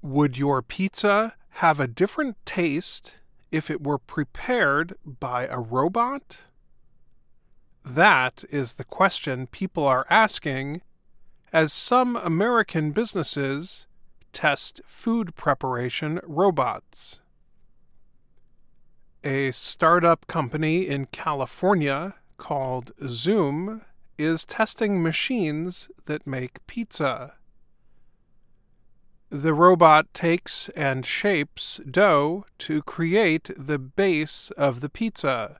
Would your pizza have a different taste if it were prepared by a robot? That is the question people are asking as some American businesses test food preparation robots. A startup company in California called Zoom is testing machines that make pizza. The robot takes and shapes dough to create the base of the pizza.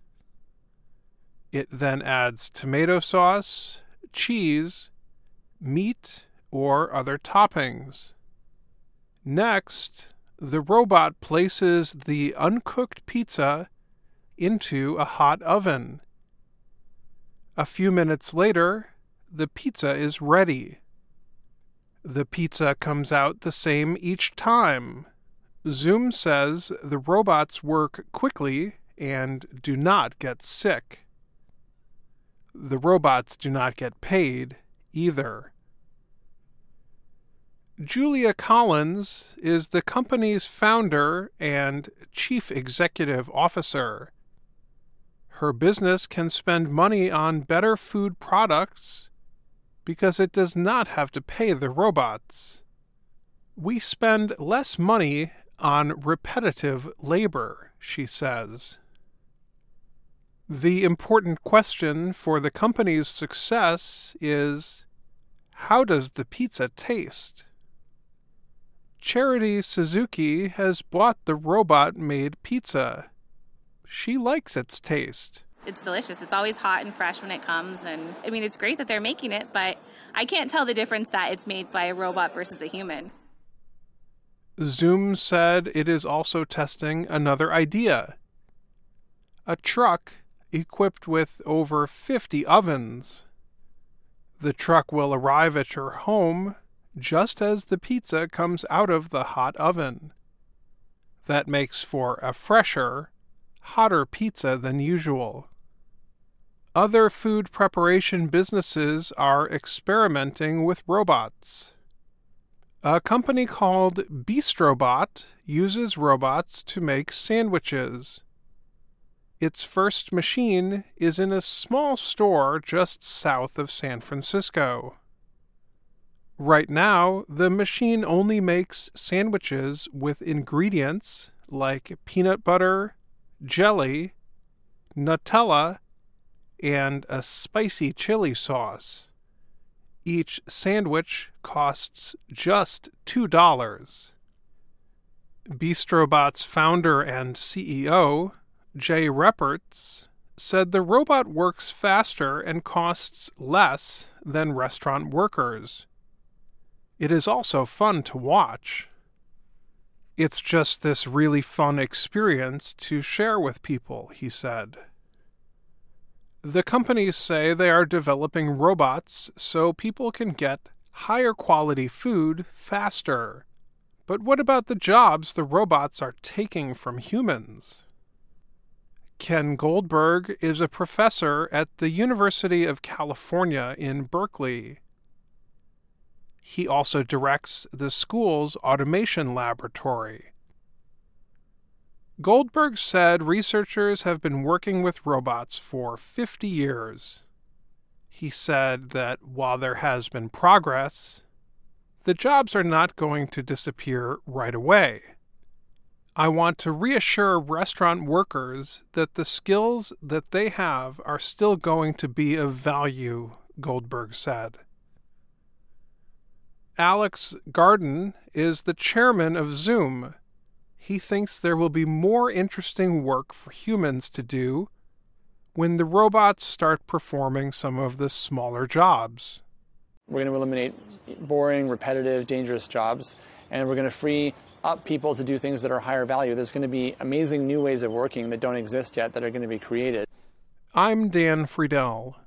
It then adds tomato sauce, cheese, meat, or other toppings. Next, the robot places the uncooked pizza into a hot oven. A few minutes later, the pizza is ready. The pizza comes out the same each time. Zoom says the robots work quickly and do not get sick. The robots do not get paid either. Julia Collins is the company's founder and chief executive officer. Her business can spend money on better food products because it does not have to pay the robots. We spend less money on repetitive labor, she says. The important question for the company's success is, how does the pizza taste? Charity Suzuki has bought the robot-made pizza. She likes its taste. It's delicious. It's always hot and fresh when it comes. And I mean, it's great that they're making it, but I can't tell the difference that it's made by a robot versus a human. Zoom said it is also testing another idea. A truck equipped with over 50 ovens. The truck will arrive at your home just as the pizza comes out of the hot oven. That makes for a fresher, hotter pizza than usual. Other food preparation businesses are experimenting with robots. A company called Bistrobot uses robots to make sandwiches. Its first machine is in a small store just south of San Francisco. Right now, the machine only makes sandwiches with ingredients like peanut butter, jelly, Nutella, and a spicy chili sauce. Each sandwich costs just $2. Bistrobot's founder and CEO, Jay Repperts, said the robot works faster and costs less than restaurant workers. It is also fun to watch. It's just this really fun experience to share with people, he said. The companies say they are developing robots so people can get higher quality food faster. But what about the jobs the robots are taking from humans? Ken Goldberg is a professor at the University of California in Berkeley. He also directs the school's automation laboratory. Goldberg said researchers have been working with robots for 50 years. He said that while there has been progress, the jobs are not going to disappear right away. I want to reassure restaurant workers that the skills that they have are still going to be of value, Goldberg said. Alex Garden is the chairman of Zoom. He thinks there will be more interesting work for humans to do when the robots start performing some of the smaller jobs. We're going to eliminate boring, repetitive, dangerous jobs, and we're going to free up people to do things that are higher value. There's going to be amazing new ways of working that don't exist yet that are going to be created. I'm Dan Friedel.